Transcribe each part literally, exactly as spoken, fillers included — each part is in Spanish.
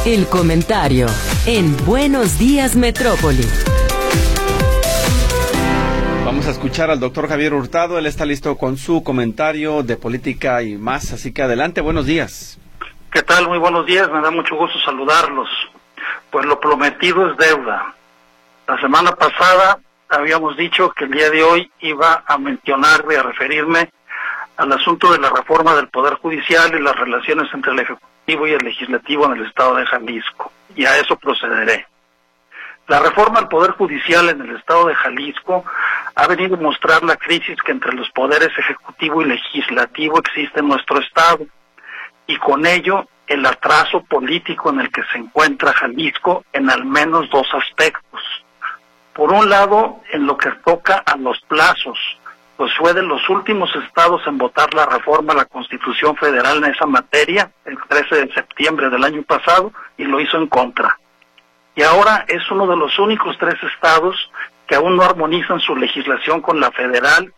El comentario en Buenos Días Metrópoli. Vamos a escuchar al doctor Javier Hurtado. Él está listo con su comentario de política y más, así que adelante, buenos días. ¿Qué tal? Muy buenos días, me da mucho gusto saludarlos. Pues lo prometido es deuda. La semana pasada habíamos dicho que el día de hoy iba a mencionar y a referirme al asunto de la reforma del Poder Judicial y las relaciones entre el Ejecutivo y el Legislativo en el Estado de Jalisco, y a eso procederé. La reforma al Poder Judicial en el Estado de Jalisco ha venido a mostrar la crisis que entre los poderes Ejecutivo y Legislativo existe en nuestro Estado, y con ello el atraso político en el que se encuentra Jalisco en al menos dos aspectos. Por un lado, en lo que toca a los plazos, pues fue de los últimos estados en votar la reforma a la Constitución Federal en esa materia, el trece de septiembre del año pasado, y lo hizo en contra. Y ahora es uno de los únicos tres estados que aún no armonizan su legislación con la federal.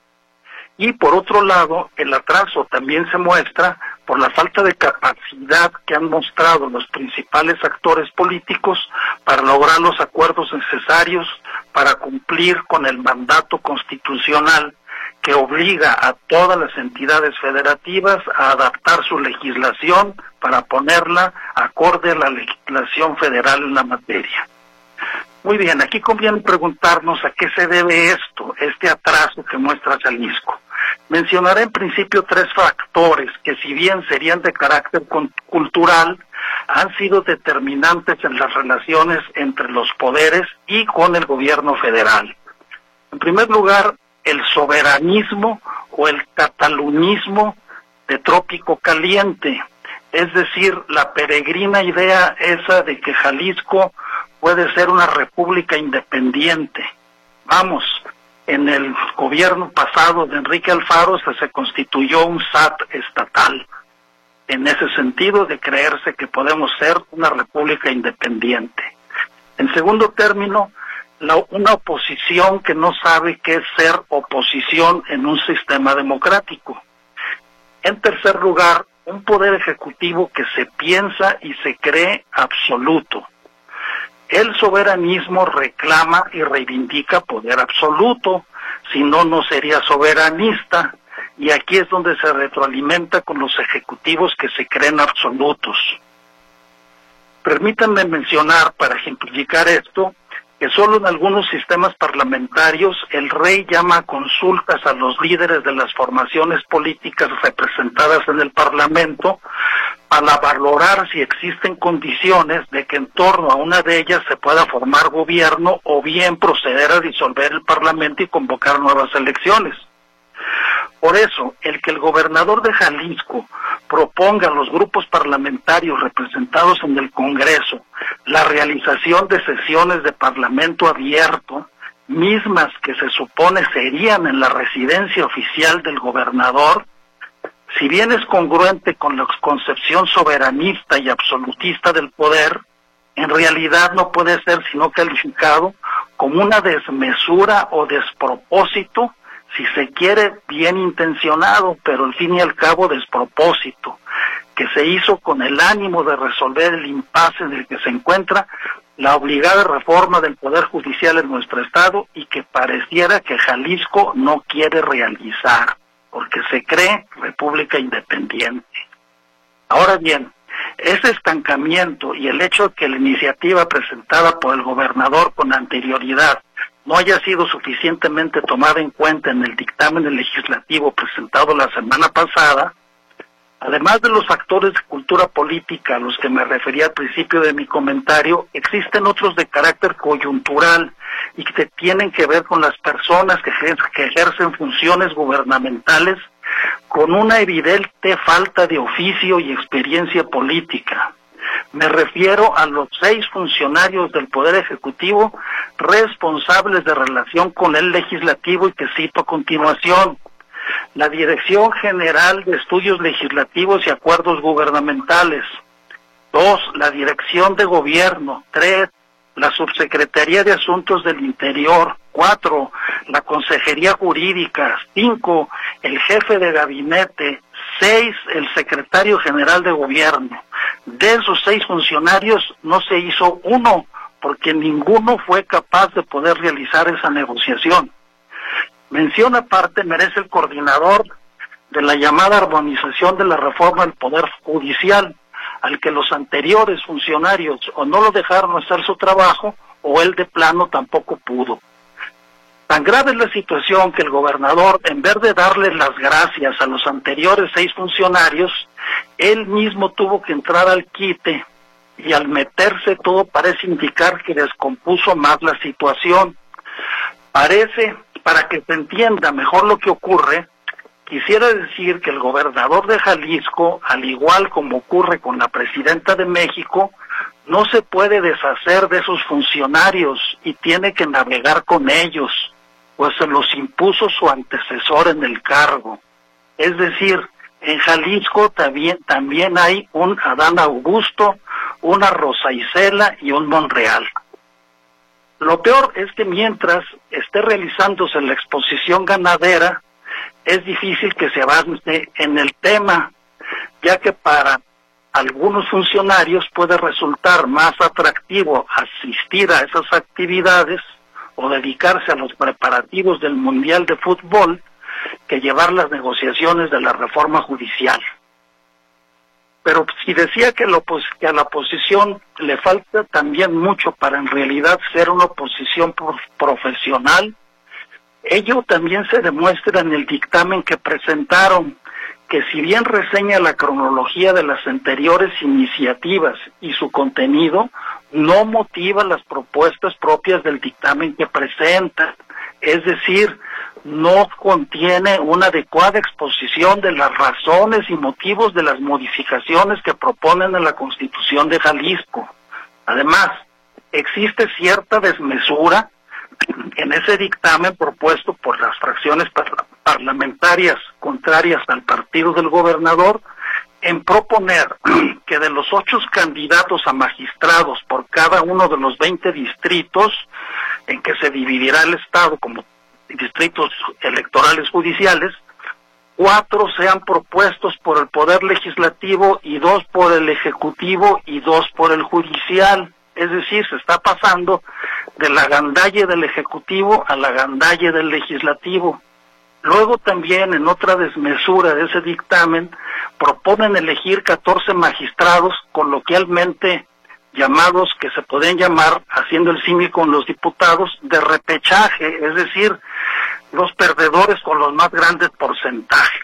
Y por otro lado, el atraso también se muestra por la falta de capacidad que han mostrado los principales actores políticos para lograr los acuerdos necesarios para cumplir con el mandato constitucional que obliga a todas las entidades federativas a adaptar su legislación para ponerla acorde a la legislación federal en la materia. Muy bien, aquí conviene preguntarnos a qué se debe esto, este atraso que muestra Jalisco. Mencionaré en principio tres factores que, si bien serían de carácter cultural, han sido determinantes en las relaciones entre los poderes y con el gobierno federal. En primer lugar, el soberanismo o el cataluñismo de trópico caliente, es decir, la peregrina idea esa de que Jalisco puede ser una república independiente. Vamos, en el gobierno pasado de Enrique Alfaro se, se constituyó un S A T estatal, en ese sentido de creerse que podemos ser una república independiente. En segundo término, la, una oposición que no sabe qué es ser oposición en un sistema democrático. En tercer lugar, un poder ejecutivo que se piensa y se cree absoluto. El soberanismo reclama y reivindica poder absoluto, si no, no sería soberanista, y aquí es donde se retroalimenta con los ejecutivos que se creen absolutos. Permítanme mencionar, para ejemplificar esto, que solo en algunos sistemas parlamentarios el rey llama a consultas a los líderes de las formaciones políticas representadas en el Parlamento para valorar si existen condiciones de que en torno a una de ellas se pueda formar gobierno o bien proceder a disolver el Parlamento y convocar nuevas elecciones. Por eso, el que el gobernador de Jalisco proponga a los grupos parlamentarios representados en el Congreso la realización de sesiones de Parlamento abierto, mismas que se supone serían en la residencia oficial del gobernador, si bien es congruente con la concepción soberanista y absolutista del poder, en realidad no puede ser sino calificado como una desmesura o despropósito, si se quiere bien intencionado, pero al fin y al cabo despropósito, que se hizo con el ánimo de resolver el impasse en el que se encuentra la obligada reforma del Poder Judicial en nuestro Estado y que pareciera que Jalisco no quiere realizar, porque se cree república independiente. Ahora bien, ese estancamiento y el hecho de que la iniciativa presentada por el gobernador con anterioridad no haya sido suficientemente tomada en cuenta en el dictamen legislativo presentado la semana pasada, además de los factores de cultura política a los que me refería al principio de mi comentario, existen otros de carácter coyuntural y que tienen que ver con las personas que, que ejercen funciones gubernamentales con una evidente falta de oficio y experiencia política. Me refiero a los seis funcionarios del Poder Ejecutivo responsables de relación con el Legislativo y que cito a continuación: la Dirección General de Estudios Legislativos y Acuerdos Gubernamentales; dos, la Dirección de Gobierno; tres, la Subsecretaría de Asuntos del Interior; cuatro, la Consejería Jurídica; cinco, el Jefe de Gabinete; seis, el Secretario General de Gobierno; De esos seis funcionarios no se hizo uno, porque ninguno fue capaz de poder realizar esa negociación. Mención aparte merece el coordinador de la llamada armonización de la reforma del Poder Judicial, al que los anteriores funcionarios o no lo dejaron hacer su trabajo, o él de plano tampoco pudo. Tan grave es la situación que el gobernador, en vez de darle las gracias a los anteriores seis funcionarios, él mismo tuvo que entrar al quite, y al meterse todo parece indicar que descompuso más la situación. Parece, para que se entienda mejor lo que ocurre, quisiera decir que el gobernador de Jalisco, al igual como ocurre con la presidenta de México, no se puede deshacer de esos funcionarios y tiene que navegar con ellos, pues se los impuso su antecesor en el cargo. Es decir, en Jalisco también, también hay un Adán Augusto, una Rosa Isela y un Monreal. Lo peor es que mientras esté realizándose la exposición ganadera, es difícil que se avance en el tema, ya que para algunos funcionarios puede resultar más atractivo asistir a esas actividades o dedicarse a los preparativos del Mundial de Fútbol que llevar las negociaciones de la reforma judicial. Pero si decía que, la que a la oposición le falta también mucho para en realidad ser una oposición profesional, ello también se demuestra en el dictamen que presentaron, que si bien reseña la cronología de las anteriores iniciativas y su contenido, no motiva las propuestas propias del dictamen que presenta, es decir, no contiene una adecuada exposición de las razones y motivos de las modificaciones que proponen en la Constitución de Jalisco. Además, existe cierta desmesura en ese dictamen propuesto por las fracciones par- parlamentarias contrarias al partido del gobernador, en proponer que de los ocho candidatos a magistrados por cada uno de los veinte distritos en que se dividirá el Estado como distritos electorales judiciales, cuatro sean propuestos por el Poder Legislativo y dos por el Ejecutivo y dos por el Judicial. Es decir, se está pasando de la gandalle del Ejecutivo a la gandalle del Legislativo. Luego también, en otra desmesura de ese dictamen, proponen elegir catorce magistrados, coloquialmente llamados, que se pueden llamar, haciendo el símil con los diputados, de repechaje, es decir, los perdedores con los más grandes porcentajes.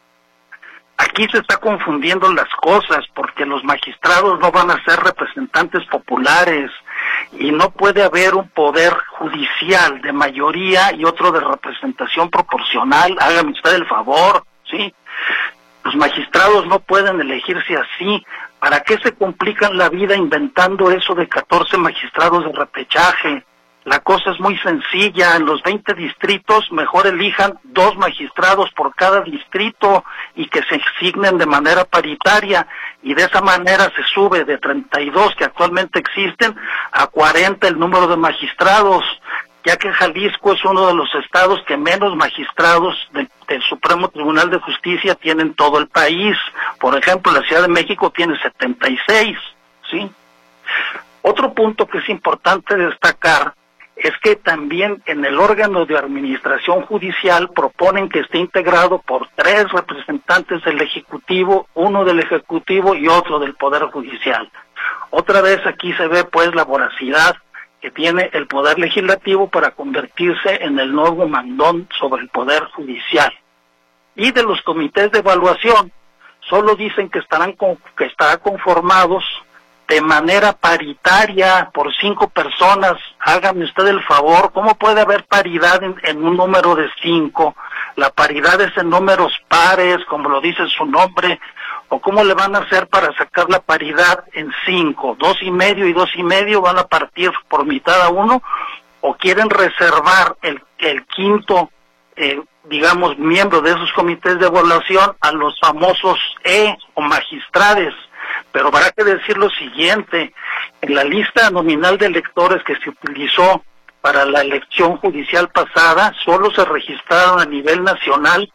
Aquí se está confundiendo las cosas, porque los magistrados no van a ser representantes populares, y no puede haber un poder judicial de mayoría y otro de representación proporcional. Hágame usted el favor, ¿sí? Los magistrados no pueden elegirse así. ¿Para qué se complican la vida inventando eso de catorce magistrados de repechaje? La cosa es muy sencilla. En los veinte distritos mejor elijan dos magistrados por cada distrito y que se asignen de manera paritaria, y de esa manera se sube de treinta y dos que actualmente existen a cuarenta el número de magistrados, ya que Jalisco es uno de los estados que menos magistrados del, del Supremo Tribunal de Justicia tiene en todo el país. Por ejemplo, la Ciudad de México tiene setenta y seis, ¿sí? Otro punto que es importante destacar es que también en el órgano de administración judicial proponen que esté integrado por tres representantes del Ejecutivo, uno del Ejecutivo y otro del Poder Judicial. Otra vez aquí se ve pues la voracidad que tiene el Poder Legislativo para convertirse en el nuevo mandón sobre el Poder Judicial. Y de los comités de evaluación, solo dicen que estarán con, que estarán conformados de manera paritaria por cinco personas. Hágame usted el favor, ¿cómo puede haber paridad en, en un número de cinco? La paridad es en números pares, como lo dice su nombre. ¿O cómo le van a hacer para sacar la paridad en cinco? Dos y medio y dos y medio van a partir por mitad a uno, o quieren reservar el, el quinto, eh, digamos, miembro de esos comités de evaluación a los famosos E o magistrades. Pero habrá que decir lo siguiente: en la lista nominal de electores que se utilizó para la elección judicial pasada, solo se registraron a nivel nacional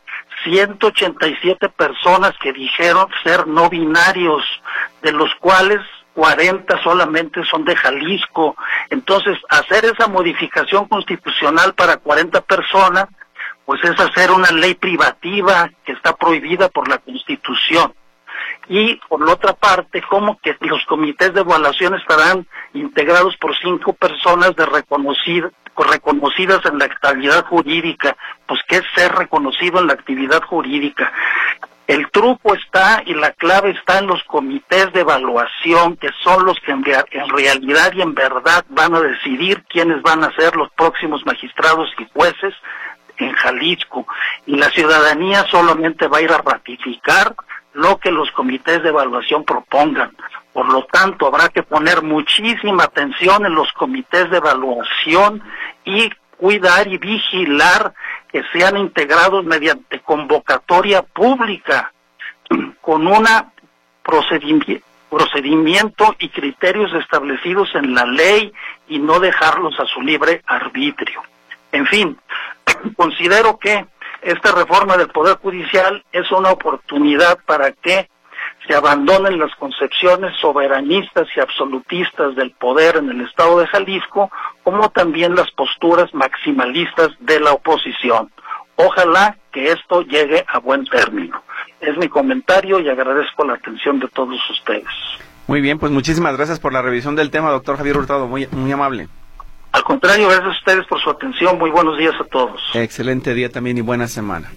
ciento ochenta y siete personas que dijeron ser no binarios, de los cuales cuarenta solamente son de Jalisco. Entonces, hacer esa modificación constitucional para cuarenta personas, pues es hacer una ley privativa que está prohibida por la Constitución. Y por la otra parte, como que los comités de evaluación estarán integrados por cinco personas de reconocido, reconocidas en la actividad jurídica. Pues ¿qué es ser reconocido en la actividad jurídica? El truco está y la clave está en los comités de evaluación, que son los que en, rea- en realidad y en verdad van a decidir quiénes van a ser los próximos magistrados y jueces en Jalisco. Y la ciudadanía solamente va a ir a ratificar lo que los comités de evaluación propongan. Por lo tanto, habrá que poner muchísima atención en los comités de evaluación y cuidar y vigilar que sean integrados mediante convocatoria pública, con una procedimiento procedimiento y criterios establecidos en la ley y no dejarlos a su libre arbitrio. En fin, considero que esta reforma del Poder Judicial es una oportunidad para que se abandonen las concepciones soberanistas y absolutistas del poder en el estado de Jalisco, como también las posturas maximalistas de la oposición. Ojalá que esto llegue a buen término. Es mi comentario y agradezco la atención de todos ustedes. Muy bien, pues muchísimas gracias por la revisión del tema, doctor Javier Hurtado, muy, muy amable. Al contrario, gracias a ustedes por su atención. Muy buenos días a todos. Excelente día también y buena semana.